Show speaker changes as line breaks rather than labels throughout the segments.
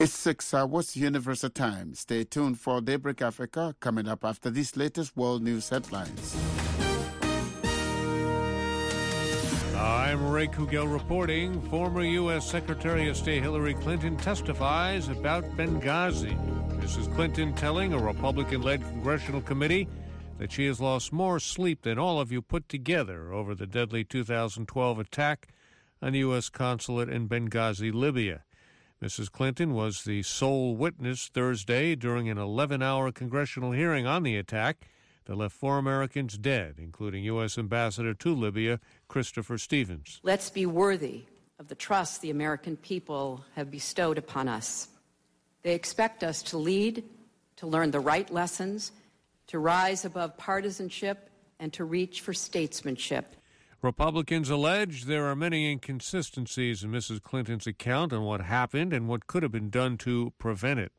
It's 6 hours Universal Time. Stay tuned for Daybreak Africa coming up after these latest world news headlines.
I'm Ray Kugel reporting. Former U.S. Secretary of State Hillary Clinton testifies about Benghazi. Mrs. Clinton telling a Republican-led congressional committee that she has lost more sleep than all of you put together over the deadly 2012 attack on the U.S. consulate in Benghazi, Libya. Mrs. Clinton was the sole witness Thursday during an 11-hour congressional hearing on the attack that left 4 Americans dead, including U.S. Ambassador to Libya, Christopher Stevens.
Let's be worthy of the trust the American people have bestowed upon us. They expect us to lead, to learn the right lessons, to rise above partisanship, and to reach for statesmanship.
Republicans allege there are many inconsistencies in Mrs. Clinton's account on what happened and what could have been done to prevent it.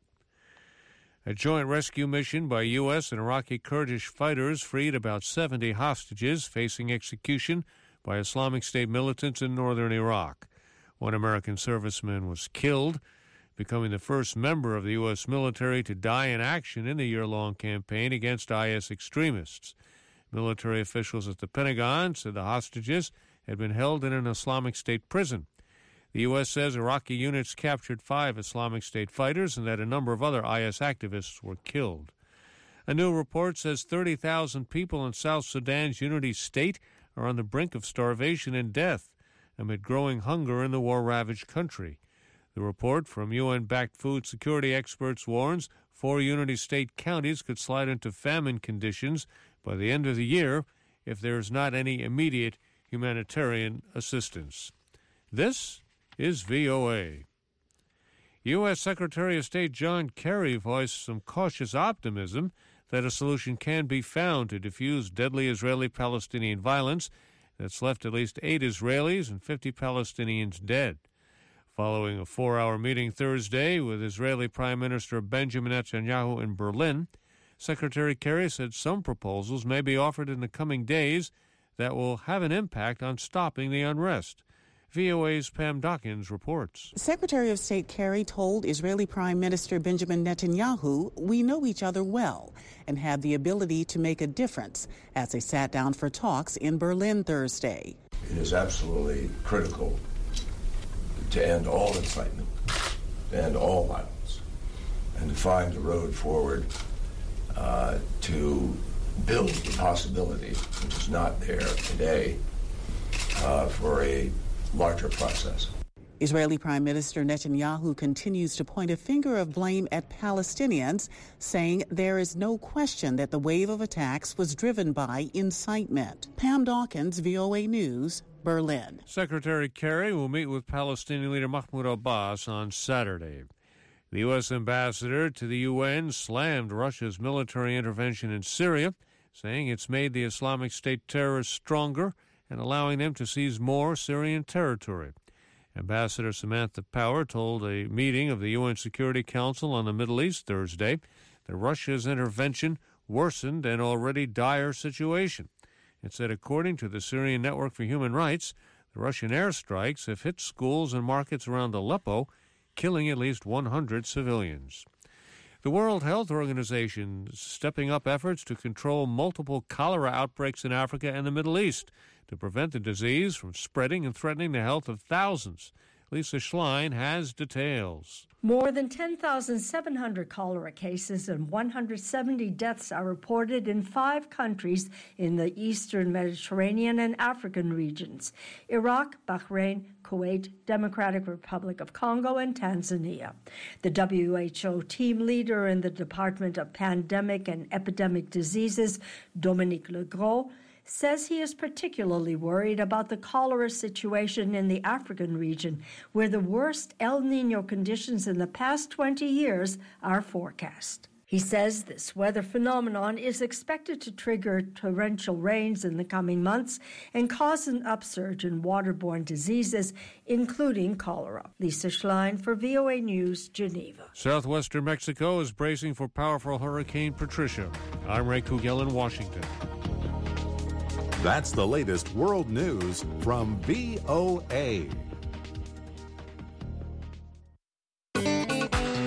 A joint rescue mission by U.S. and Iraqi Kurdish fighters freed about 70 hostages facing execution by Islamic State militants in northern Iraq. 1 American serviceman was killed, becoming the first member of the U.S. military to die in action in the year-long campaign against IS extremists. Military officials at the Pentagon said the hostages had been held in an Islamic State prison. The U.S. says Iraqi units captured 5 Islamic State fighters and that a number of other IS activists were killed. A new report says 30,000 people in South Sudan's Unity State are on the brink of starvation and death amid growing hunger in the war-ravaged country. The report from UN-backed food security experts warns 4 Unity State counties could slide into famine conditions by the end of the year if there is not any immediate humanitarian assistance. This is VOA. U.S. Secretary of State John Kerry voiced some cautious optimism that a solution can be found to defuse deadly Israeli-Palestinian violence that's left at least 8 Israelis and 50 Palestinians dead. Following a 4-hour meeting Thursday with Israeli Prime Minister Benjamin Netanyahu in Berlin, Secretary Kerry said some proposals may be offered in the coming days that will have an impact on stopping the unrest. VOA's Pam Dawkins reports.
Secretary of State Kerry told Israeli Prime Minister Benjamin Netanyahu, "We know each other well and have the ability to make a difference," as they sat down for talks in Berlin Thursday.
It is absolutely critical to end all incitement, to end all violence, and to find the road forward to build the possibility, which is not there today, for a larger process.
Israeli Prime Minister Netanyahu continues to point a finger of blame at Palestinians, saying there is no question that the wave of attacks was driven by incitement. Pam Dawkins, VOA News, Berlin.
Secretary Kerry will meet with Palestinian leader Mahmoud Abbas on Saturday. The U.S. ambassador to the UN slammed Russia's military intervention in Syria, saying it's made the Islamic State terrorists stronger and allowing them to seize more Syrian territory. Ambassador Samantha Power told a meeting of the UN Security Council on the Middle East Thursday that Russia's intervention worsened an already dire situation. It said, according to the Syrian Network for Human Rights, the Russian airstrikes have hit schools and markets around Aleppo, killing at least 100 civilians. The World Health Organization is stepping up efforts to control multiple cholera outbreaks in Africa and the Middle East to prevent the disease from spreading and threatening the health of thousands. Lisa Schlein has details.
More than 10,700 cholera cases and 170 deaths are reported in 5 countries in the Eastern Mediterranean and African regions: Iraq, Bahrain, Kuwait, Democratic Republic of Congo, and Tanzania. The WHO team leader in the Department of Pandemic and Epidemic Diseases, Dominique Legros, says he is particularly worried about the cholera situation in the African region, where the worst El Nino conditions in the past 20 years are forecast. He says this weather phenomenon is expected to trigger torrential rains in the coming months and cause an upsurge in waterborne diseases, including cholera. Lisa Schlein for VOA News, Geneva.
Southwestern Mexico is bracing for powerful Hurricane Patricia. I'm Ray Kugel in Washington.
That's the latest world news from VOA.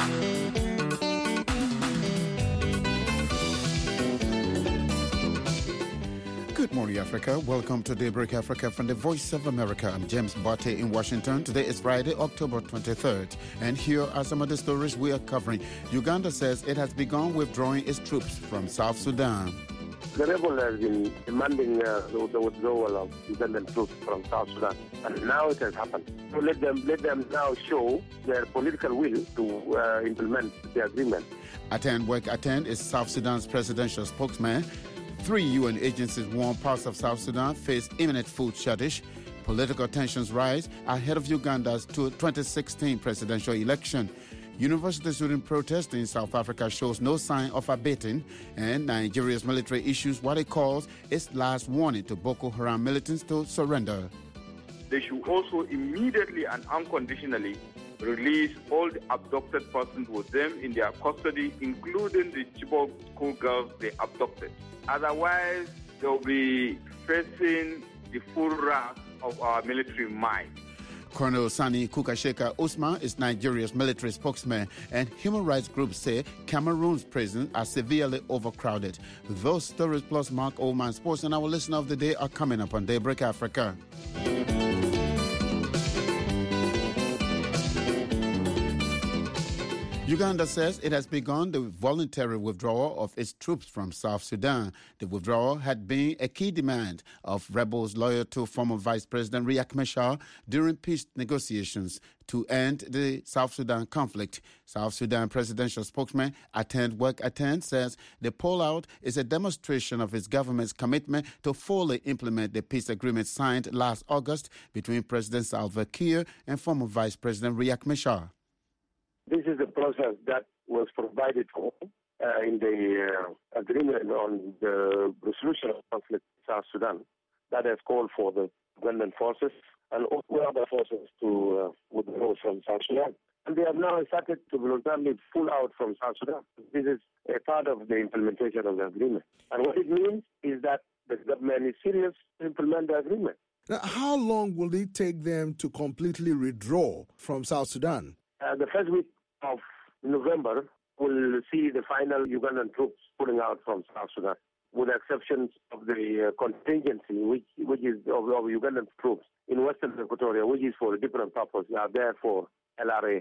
Free Africa. Welcome to Daybreak Africa from the Voice of America. I'm James Botte in Washington. Today is Friday, October 23rd. And here are some of the stories we are covering. Uganda says it has begun withdrawing its troops from South Sudan.
The rebel has been demanding the withdrawal of Ugandan troops from South Sudan, and now it has happened. So let them now show their political will to implement the agreement.
Aten Wek Aten is South Sudan's presidential spokesman. 3 UN agencies warn parts of South Sudan face imminent food shortage. Political tensions rise ahead of Uganda's 2016 presidential election. University student protest in South Africa shows no sign of abating, and Nigeria's military issues what it calls its last warning to Boko Haram militants to surrender.
They should also immediately and unconditionally release all the abducted persons with them in their custody, including the Chibok schoolgirls they abducted. Otherwise, they'll be facing the full wrath of our military might.
Colonel Sani Kukasheka Usman is Nigeria's military spokesman, and human rights groups say Cameroon's prisons are severely overcrowded. Those stories plus Mark Oldman Sports and our listener of the day are coming up on Daybreak Africa. Uganda says it has begun the voluntary withdrawal of its troops from South Sudan. The withdrawal had been a key demand of rebels loyal to former Vice President Riek Machar during peace negotiations to end the South Sudan conflict. South Sudan presidential spokesman Aten Wek Aten says the pullout is a demonstration of his government's commitment to fully implement the peace agreement signed last August between President Salva Kiir and former Vice President Riek Machar.
This is the process that was provided for in the agreement on the resolution of conflict in South Sudan that has called for the Ugandan forces and all other forces to withdraw from South Sudan. And they have now started to voluntarily pull out from South Sudan. This is a part of the implementation of the agreement. And what it means is that the government is serious to implement the agreement.
Now, how long will it take them to completely withdraw from South Sudan?
The first week of November, we'll see the final Ugandan troops pulling out from South Sudan, with the exceptions of the contingency, which is of Ugandan troops in Western Equatoria, which is for a different purpose. They are there for LRA,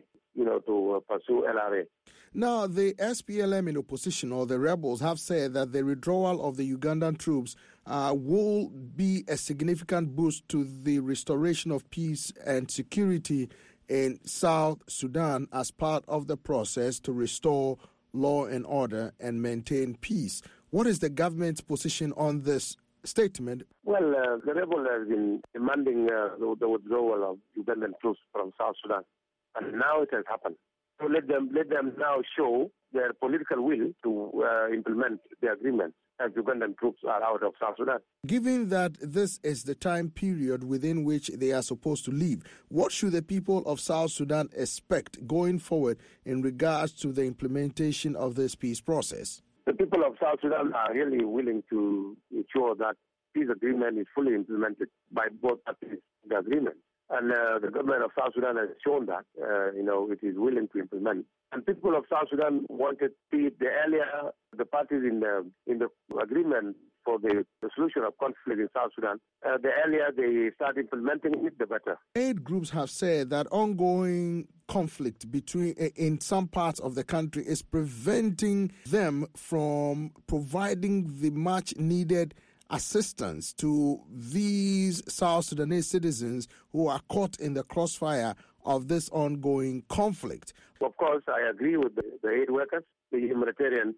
to pursue LRA.
Now, the SPLM in opposition, or the rebels, have said that the withdrawal of the Ugandan troops will be a significant boost to the restoration of peace and security in South Sudan as part of the process to restore law and order and maintain peace. What is the government's position on this statement?
Well, the rebel has been demanding the withdrawal of Ugandan troops from South Sudan, and now it has happened. So let them now show their political will to implement the agreement as Ugandan troops are out of South Sudan.
Given that this is the time period within which they are supposed to leave, what should the people of South Sudan expect going forward in regards to the implementation of this peace process?
The people of South Sudan are really willing to ensure that peace agreement is fully implemented by both parties in the agreement. And the government of South Sudan has shown that, it is willing to implement. And people of South Sudan wanted the earlier the parties in the agreement for the solution of conflict in South Sudan, the earlier they start implementing it, the better.
Aid groups have said that ongoing conflict in some parts of the country is preventing them from providing the much needed assistance to these South Sudanese citizens who are caught in the crossfire of this ongoing conflict.
Of course, I agree with the aid workers, the humanitarians,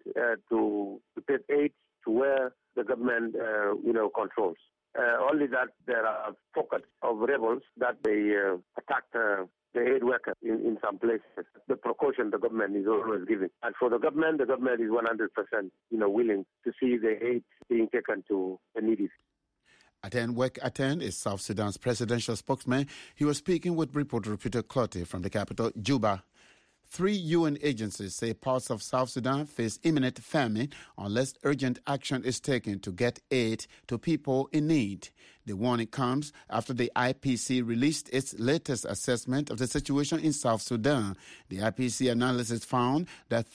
to take aid to where the government, controls. Only that there are pockets of rebels that they attack the aid workers in some places. The precaution the government is always giving. And for the government is 100%, willing to see the aid being taken to the needy.
Aten Wek Aten is South Sudan's presidential spokesman. He was speaking with reporter Peter Clottey from the capital, Juba. 3 UN agencies say parts of South Sudan face imminent famine unless urgent action is taken to get aid to people in need. The warning comes after the IPC released its latest assessment of the situation in South Sudan. The IPC analysis found that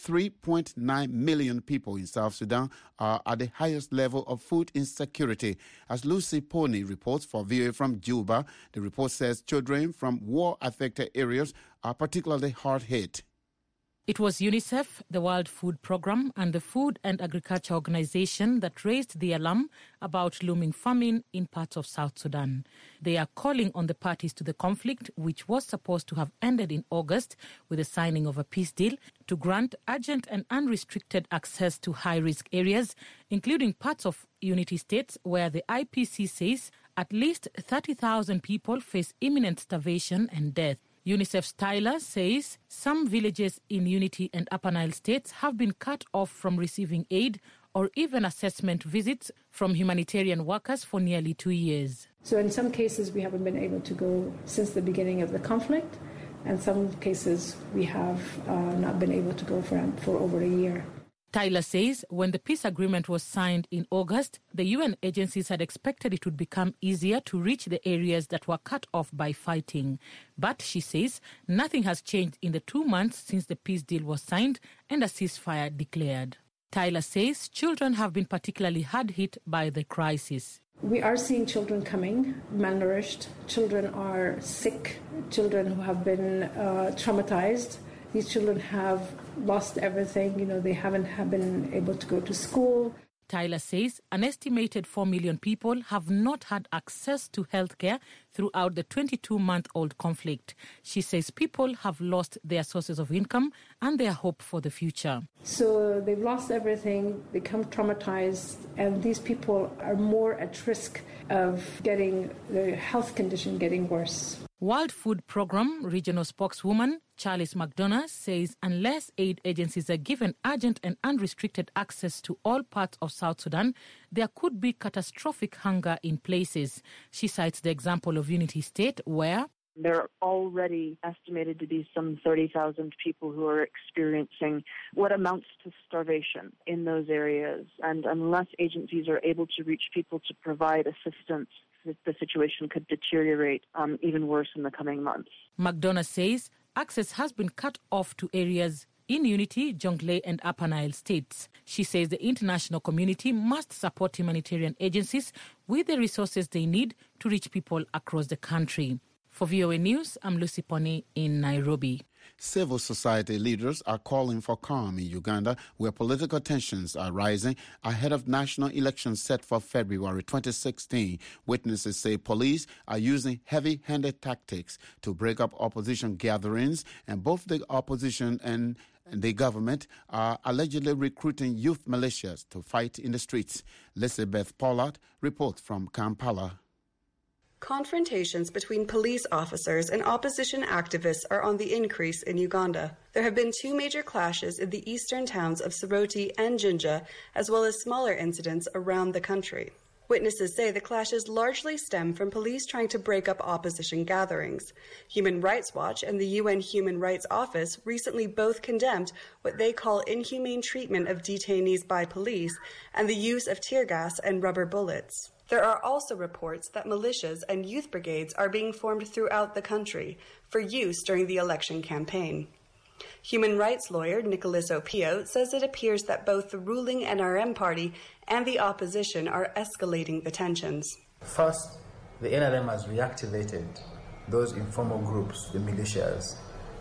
3.9 million people in South Sudan are at the highest level of food insecurity. As Lucy Pony reports for VOA from Juba, the report says children from war-affected areas are particularly hard hit.
It was UNICEF, the World Food Programme, and the Food and Agriculture Organization that raised the alarm about looming famine in parts of South Sudan. They are calling on the parties to the conflict, which was supposed to have ended in August with the signing of a peace deal, to grant urgent and unrestricted access to high-risk areas, including parts of Unity States where the IPC says at least 30,000 people face imminent starvation and death. UNICEF's Tyler says some villages in Unity and Upper Nile states have been cut off from receiving aid or even assessment visits from humanitarian workers for nearly 2 years.
So in some cases we haven't been able to go since the beginning of the conflict, and some cases we have not been able to go for over a year.
Tyler says when the peace agreement was signed in August, the UN agencies had expected it would become easier to reach the areas that were cut off by fighting. But, she says, nothing has changed in the 2 months since the peace deal was signed and a ceasefire declared. Tyler says children have been particularly hard hit by the crisis.
We are seeing children coming, malnourished. Children are sick. Children who have been traumatized. These children have lost everything. They haven't been able to go to school.
Tyler says an estimated 4 million people have not had access to health care throughout the 22-month-old conflict. She says people have lost their sources of income and their hope for the future.
So they've lost everything, become traumatized, and these people are more at risk of getting their health condition getting worse.
World Food Programme regional spokeswoman Charles McDonough says unless aid agencies are given urgent and unrestricted access to all parts of South Sudan, there could be catastrophic hunger in places. She cites the example of Unity State where
there are already estimated to be some 30,000 people who are experiencing what amounts to starvation in those areas. And unless agencies are able to reach people to provide assistance, the situation could deteriorate even worse in the coming months.
McDonough says access has been cut off to areas in Unity, Jonglei and Upper Nile states. She says the international community must support humanitarian agencies with the resources they need to reach people across the country. For VOA News, I'm Lucy Pony in Nairobi.
Civil society leaders are calling for calm in Uganda, where political tensions are rising ahead of national elections set for February 2016. Witnesses say police are using heavy-handed tactics to break up opposition gatherings, and both the opposition and the government are allegedly recruiting youth militias to fight in the streets. Elizabeth Pollard reports from Kampala.
Confrontations between police officers and opposition activists are on the increase in Uganda. There have been 2 major clashes in the eastern towns of Soroti and Jinja, as well as smaller incidents around the country. Witnesses say the clashes largely stem from police trying to break up opposition gatherings. Human Rights Watch and the UN Human Rights Office recently both condemned what they call inhumane treatment of detainees by police and the use of tear gas and rubber bullets. There are also reports that militias and youth brigades are being formed throughout the country for use during the election campaign. Human rights lawyer Nicholas Opio says it appears that both the ruling NRM party and the opposition are escalating the tensions.
First, the NRM has reactivated those informal groups, the militias,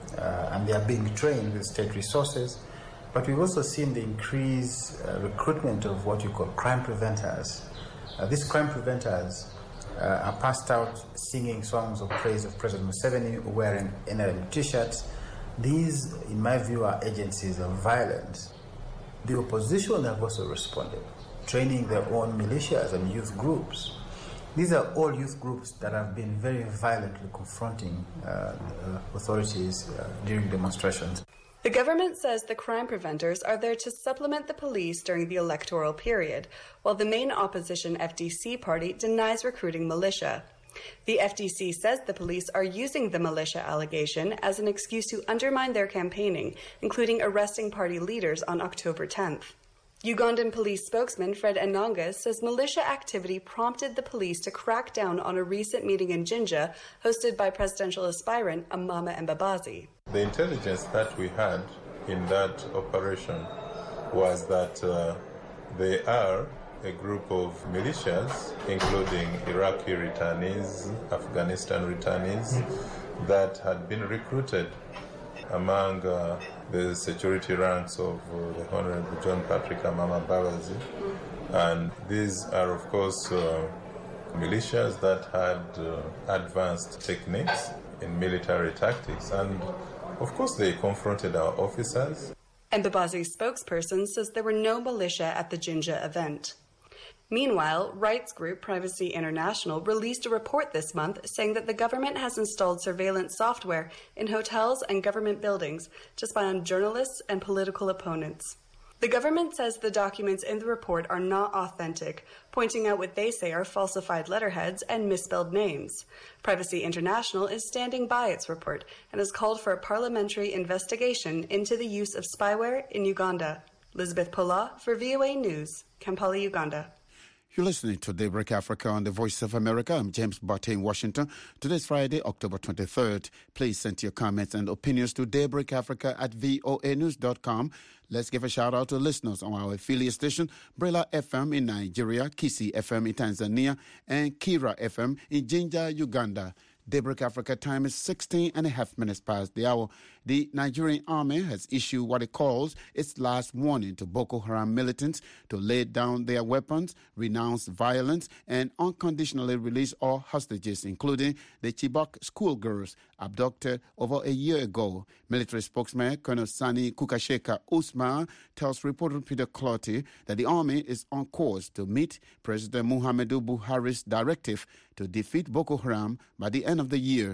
and they are being trained with state resources. But we've also seen the increased recruitment of what you call crime preventers. These crime preventers are passed out singing songs of praise of President Museveni, wearing NRM t-shirts. These, in my view, are agencies of violence. The opposition have also responded, training their own militias and youth groups. These are all youth groups that have been very violently confronting authorities during demonstrations.
The government says the crime preventers are there to supplement the police during the electoral period, while the main opposition FDC party denies recruiting militia. The FDC says the police are using the militia allegation as an excuse to undermine their campaigning, including arresting party leaders on October 10th. Ugandan police spokesman Fred Enanga says militia activity prompted the police to crack down on a recent meeting in Jinja hosted by presidential aspirant Amama Mbabazi.
The intelligence that we had in that operation was that they are a group of militias, including Iraqi returnees, Afghanistan returnees, that had been recruited among the security ranks of the Honorable John Patrick Amama Mbabazi. And these are, of course, militias that had advanced techniques in military tactics. And, of course, they confronted our officers.
Mbabazi's spokesperson says there were no militia at the Jinja event. Meanwhile, rights group Privacy International released a report this month saying that the government has installed surveillance software in hotels and government buildings to spy on journalists and political opponents. The government says the documents in the report are not authentic, pointing out what they say are falsified letterheads and misspelled names. Privacy International is standing by its report and has called for a parliamentary investigation into the use of spyware in Uganda. Elizabeth Pola for VOA News, Kampala, Uganda.
You're listening to Daybreak Africa on the Voice of America. I'm James Barté in Washington. Today's Friday, October 23rd. Please send your comments and opinions to daybreakafrica@voanews.com. Let's give a shout out to listeners on our affiliate station, Brela FM in Nigeria, Kisi FM in Tanzania, and Kira FM in Jinja, Uganda. Daybreak Africa time is 16 and a half minutes past the hour. The Nigerian army has issued what it calls its last warning to Boko Haram militants to lay down their weapons, renounce violence, and unconditionally release all hostages, including the Chibok schoolgirls abducted over a year ago. Military spokesman Colonel Sani Kukasheka Usman tells reporter Peter Clotty that the army is on course to meet President Muhammadu Buhari's directive to defeat Boko Haram by the end of the year.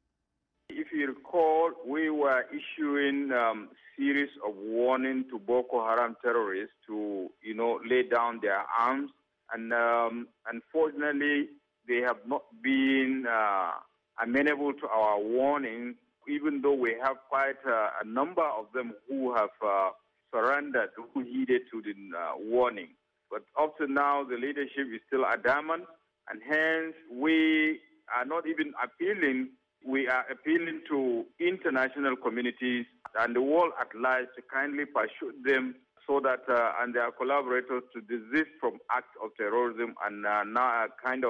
If you recall, we were issuing series of warning to Boko Haram terrorists to, lay down their arms. And unfortunately, they have not been amenable to our warning, even though we have quite a number of them who have surrendered, who heeded to the warning. But up to now, the leadership is still adamant, and hence we are not even appealing. We are appealing to international communities and the world at large to kindly pursue them so that and their collaborators to desist from acts of terrorism and now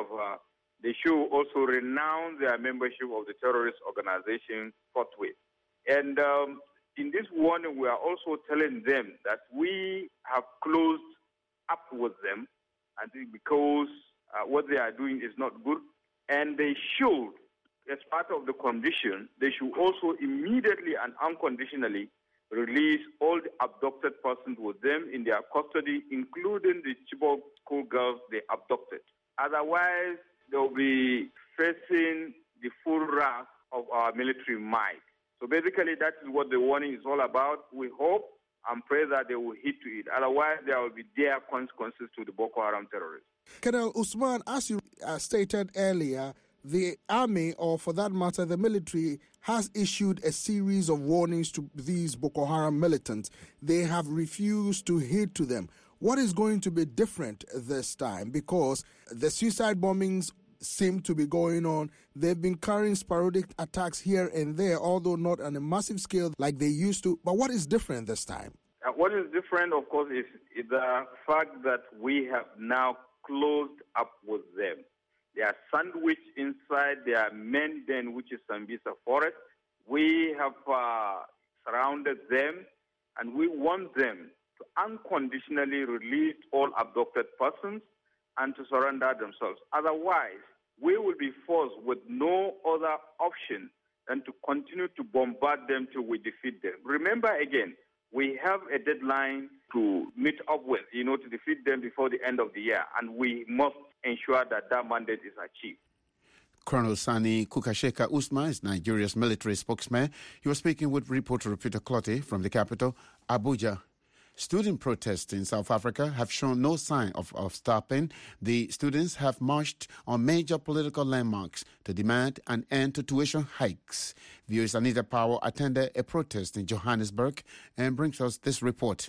they should also renounce their membership of the terrorist organization forthwith. And in this warning, we are also telling them that we have closed up with them, I think, because what they are doing is not good, and they should, as part of the condition, they should also immediately and unconditionally release all the abducted persons with them in their custody, including the Chibok schoolgirls they abducted. Otherwise, they'll be facing the full wrath of our military might. So basically, that is what the warning is all about. We hope and pray that they will heed to it. Otherwise, there will be dire consequences to the Boko Haram terrorists.
Colonel Usman, as you stated earlier, the army, or for that matter, the military, has issued a series of warnings to these Boko Haram militants. They have refused to heed to them. What is going to be different this time? Because the suicide bombings seem to be going on. They've been carrying sporadic attacks here and there, although not on a massive scale like they used to. But what is different this time?
What is different, of course, is the fact that we have now closed up with them. They are sandwiched inside their main den, which is Sambisa Forest. We have surrounded them, and we want them to unconditionally release all abducted persons and to surrender themselves. Otherwise, we will be forced with no other option than to continue to bombard them till we defeat them. Remember again, we have a deadline to meet up with, to defeat them before the end of the year, and we must ensure that that mandate is achieved.
Colonel Sani Kukasheka Usman is Nigeria's military spokesman. He was speaking with reporter Peter Clotty from the capital, Abuja. Student protests in South Africa have shown no sign of stopping. The students have marched on major political landmarks to demand an end to tuition hikes. Viewers Anita Powell attended a protest in Johannesburg and brings us this report.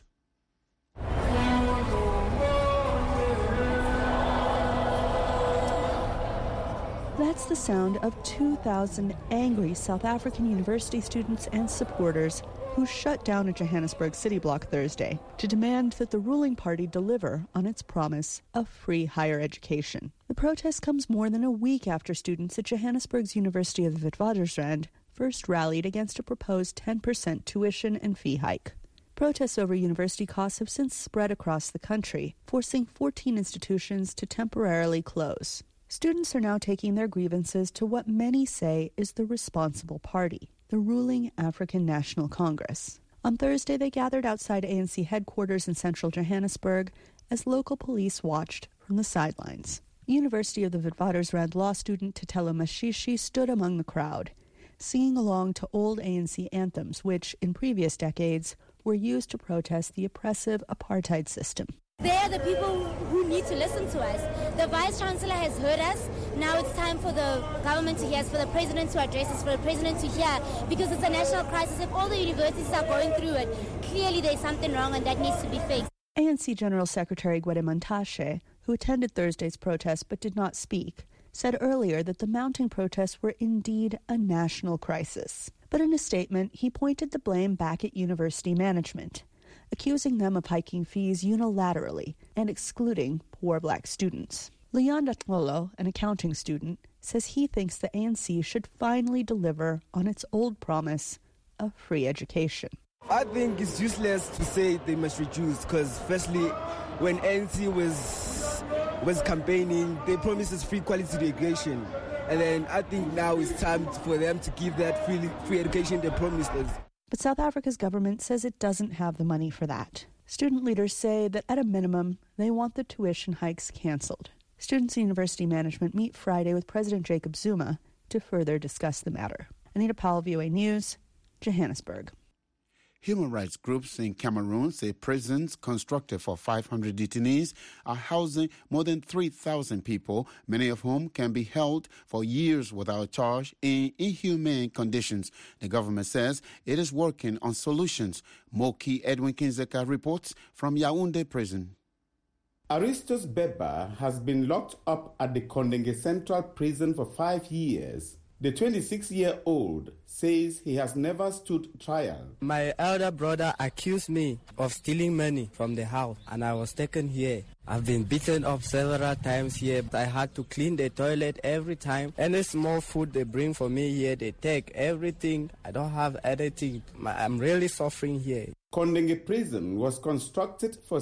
That's the sound of 2,000 angry South African university students and supporters who shut down a Johannesburg city block Thursday to demand that the ruling party deliver on its promise of free higher education. The protest comes more than a week after students at Johannesburg's University of the Witwatersrand first rallied against a proposed 10% tuition and fee hike. Protests over university costs have since spread across the country, forcing 14 institutions to temporarily close. Students are now taking their grievances to what many say is the responsible party, the ruling African National Congress. On Thursday, they gathered outside ANC headquarters in central Johannesburg as local police watched from the sidelines. University of the Witwatersrand law student Tatelo Mashishi stood among the crowd, singing along to old ANC anthems, which, in previous decades, were used to protest the oppressive apartheid system.
They are the people who need to listen to us. The Vice-Chancellor has heard us. Now it's time for the government to hear us, for the President to address us, for the President to hear, because it's a national crisis. If all the universities are going through it, clearly there's something wrong and that needs to be fixed.
ANC General Secretary Gwede Mantashe, who attended Thursday's protest but did not speak, said earlier that the mounting protests were indeed a national crisis. But in a statement, he pointed the blame back at university management, accusing them of hiking fees unilaterally and excluding poor black students. Leon Datlolo, an accounting student, says he thinks the ANC should finally deliver on its old promise of free education.
I think it's useless to say they must reduce because, firstly, when ANC was campaigning, they promised us free quality education. And then I think now it's time for them to give that free education they promised us.
But South Africa's government says it doesn't have the money for that. Student leaders say that at a minimum, they want the tuition hikes canceled. Students and university management meet Friday with President Jacob Zuma to further discuss the matter. Anita Powell, VOA News, Johannesburg.
Human rights groups in Cameroon say prisons constructed for 500 detainees are housing more than 3,000 people, many of whom can be held for years without charge in inhumane conditions. The government says it is working on solutions. Moki Edwin Kinzeka reports from Yaoundé prison.
Aristos Beba has been locked up at the Kondenge Central Prison for 5 years. The 26-year-old says he has never stood trial.
My elder brother accused me of stealing money from the house and I was taken here. I've been beaten up several times here. I had to clean the toilet every time. Any small food they bring for me here, they take everything. I don't have anything. I'm really suffering here.
Kondenge Prison was constructed for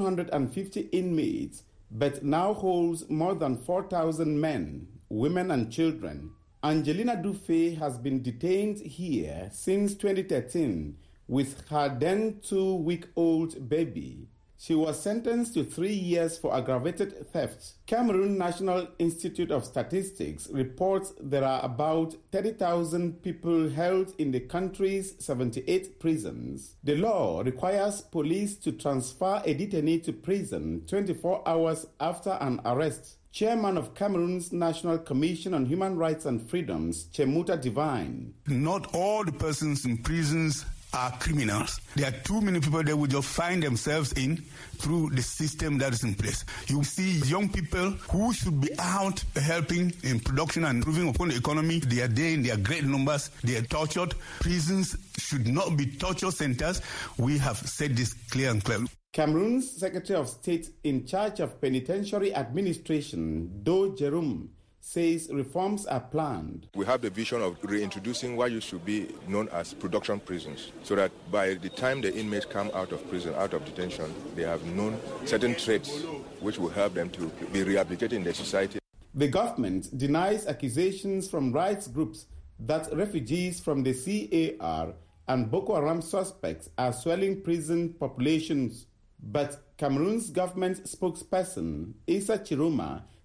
750 inmates, but now holds more than 4,000 men, women and children. Angelina Dufay has been detained here since 2013 with her then 2-week-old baby. She was sentenced to 3 years for aggravated theft. Cameroon National Institute of Statistics reports there are about 30,000 people held in the country's 78 prisons. The law requires police to transfer a detainee to prison 24 hours after an arrest. Chairman of Cameroon's National Commission on Human Rights and Freedoms, Chemuta Divine.
Not all the persons in prisons are criminals. There are too many people that will just find themselves in through the system that is in place. You see young people who should be out helping in production and improving upon the economy. They are there in their great numbers. They are tortured. Prisons should not be torture centers. We have said this clear and clear.
Cameroon's Secretary of State in charge of penitentiary administration, Do Jerome, says reforms are planned.
We have the vision of reintroducing what used to be known as production prisons, so that by the time the inmates come out of prison, out of detention, they have known certain traits which will help them to be rehabilitated in the society.
The government denies accusations from rights groups that refugees from the CAR and Boko Haram suspects are swelling prison populations. But Cameroon's government spokesperson, Issa Chiroma,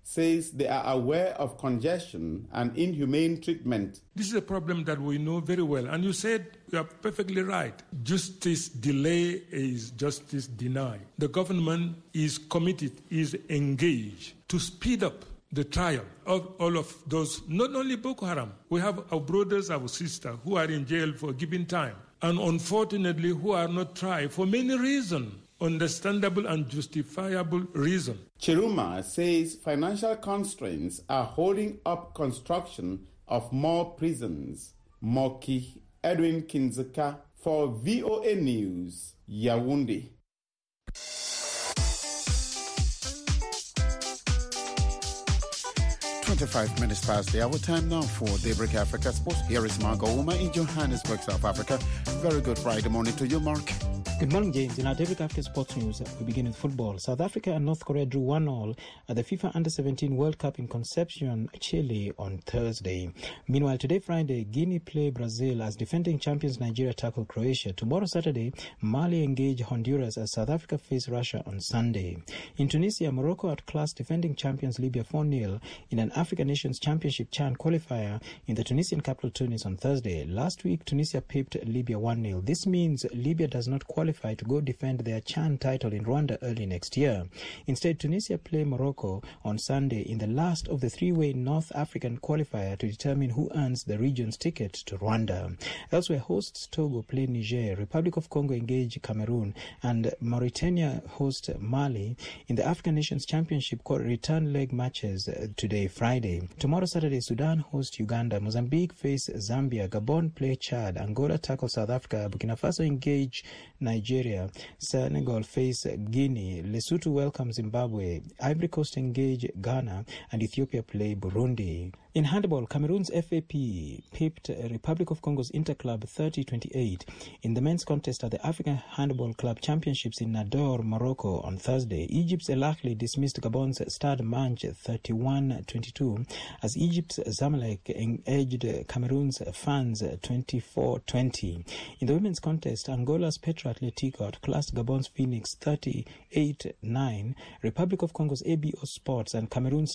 says they are aware of congestion and inhumane treatment.
This is a problem that we know very well. And you said you are perfectly right. Justice delay is justice denied. The government is committed, is engaged to speed up the trial of all of those, not only Boko Haram. We have our brothers, our sisters who are in jail for giving time, and unfortunately who are not tried for many reasons. Understandable and justifiable reason.
Chiruma says financial constraints are holding up construction of more prisons. Moki Edwin Kinzeka for VOA News, Yaoundé.
25 minutes past the hour. Time now for Daybreak Africa Sports. Here is Margot Uma in Johannesburg, South Africa. Very good Friday morning to you, Mark.
Good morning, James. In our Daybreak Africa Sports News, we begin with football. South Africa and North Korea drew 1-1 at the FIFA Under-17 World Cup in Concepcion, Chile on Thursday. Meanwhile, today, Friday, Guinea play Brazil as defending champions Nigeria tackle Croatia. Tomorrow, Saturday, Mali engage Honduras as South Africa face Russia on Sunday. In Tunisia, Morocco outclassed defending champions Libya 4-0 in an African Nations Championship CHAN qualifier in the Tunisian capital Tunis on Thursday. Last week, Tunisia pipped Libya 1-0. This means Libya does not qualify to go defend their CHAN title in Rwanda early next year. Instead, Tunisia play Morocco on Sunday in the last of the three-way North African qualifier to determine who earns the region's ticket to Rwanda. Elsewhere, hosts Togo play Niger, Republic of Congo engage Cameroon, and Mauritania host Mali in the African Nations Championship return leg matches today, Friday. Tomorrow, Saturday, Sudan host Uganda, Mozambique face Zambia, Gabon play Chad, Angola tackle South Africa, Burkina Faso engage Nigeria, Senegal face Guinea, Lesotho welcome Zimbabwe, Ivory Coast engage Ghana, and Ethiopia play Burundi. In handball, Cameroon's FAP pipped Republic of Congo's Interclub 30-28 in the men's contest at the African Handball Club Championships in Nador, Morocco on Thursday. Egypt's El Ahly dismissed Gabon's Stade Manche 31-22 as Egypt's Zamalek edged Cameroon's Fans 24-20. In the women's contest, Angola's Petra Atletico outclassed Gabon's Phoenix 38-9. Republic of Congo's ABO Sports and Cameroon's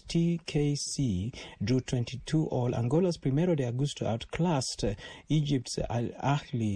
TKC drew 22-all. Angola's Primero de Agosto outclassed Egypt's Al Ahly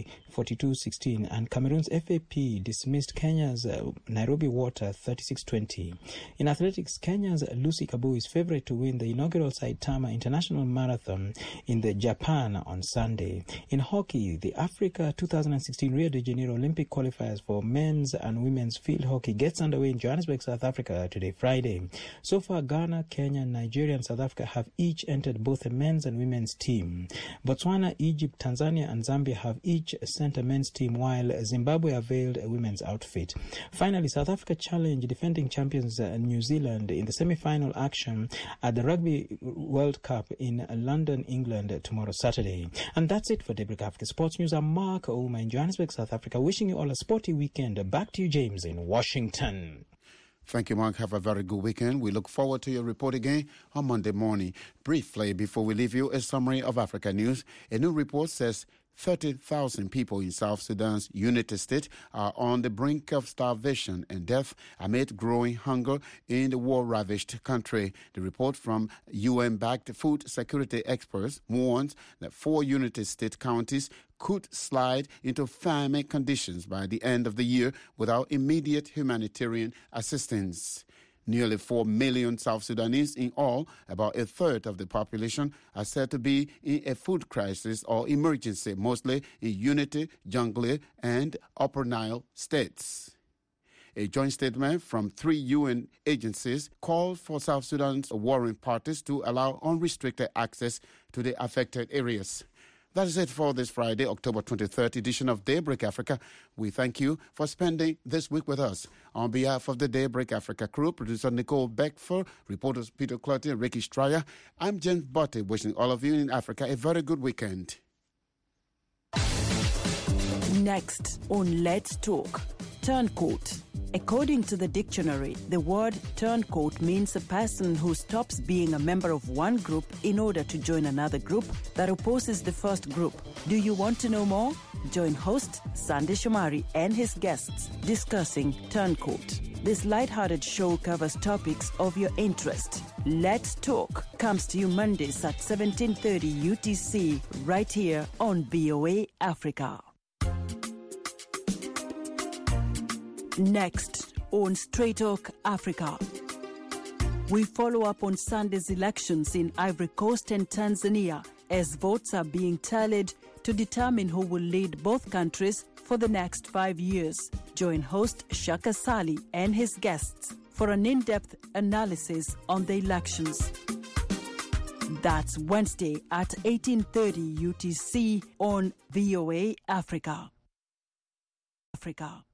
42-16, and Cameroon's FAP dismissed Kenya's Nairobi Water 36-20. In athletics, Kenya's Lucy Kabu is favorite to win the inaugural Saitama International Marathon in Japan on Sunday. In hockey, the Africa 2016 Rio de Janeiro Olympic qualifiers for men's and women's field hockey gets underway in Johannesburg, South Africa today, Friday. So far, Ghana, Kenya, Nigeria, and South Africa have each entered both a men's and women's team. Botswana, Egypt, Tanzania, and Zambia have each sent a men's team, while Zimbabwe availed a women's outfit. Finally, South Africa challenge defending champions New Zealand in the semi-final action at the Rugby World Cup in London, England tomorrow, Saturday. And that's it for Daybreak Africa Sports News. I'm Mark Ouma in Johannesburg, South Africa, wishing you all a sporty weekend. Back to you, James, in Washington.
Thank you, Mark. Have a very good weekend. We look forward to your report again on Monday morning. Briefly, before we leave you, a summary of Africa news. A new report says 30,000 people in South Sudan's Unity State are on the brink of starvation and death amid growing hunger in the war-ravaged country. The report from UN-backed food security experts warns that 4 Unity State counties could slide into famine conditions by the end of the year without immediate humanitarian assistance. Nearly 4 million South Sudanese in all, about a third of the population, are said to be in a food crisis or emergency, mostly in Unity, Jonglei, and Upper Nile states. A joint statement from 3 UN agencies called for South Sudan's warring parties to allow unrestricted access to the affected areas. That is it for this Friday, October 23rd edition of Daybreak Africa. We thank you for spending this week with us. On behalf of the Daybreak Africa crew, producer Nicole Beckford, reporters Peter Clutty and Ricky Stryer, I'm James Botte, wishing all of you in Africa a very good weekend.
Next on Let's Talk, turncoat. According to the dictionary, the word turncoat means a person who stops being a member of one group in order to join another group that opposes the first group. Do you want to know more? Join host Sandy Shomari and his guests discussing Turncoat. This light-hearted show covers topics of your interest. Let's Talk comes to you Mondays at 17:30 UTC right here on VOA Africa. Next on Straight Talk Africa, we follow up on Sunday's elections in Ivory Coast and Tanzania as votes are being tallied to determine who will lead both countries for the next 5 years. Join host Shaka Sali and his guests for an in-depth analysis on the elections. That's Wednesday at 18:30 UTC on VOA Africa.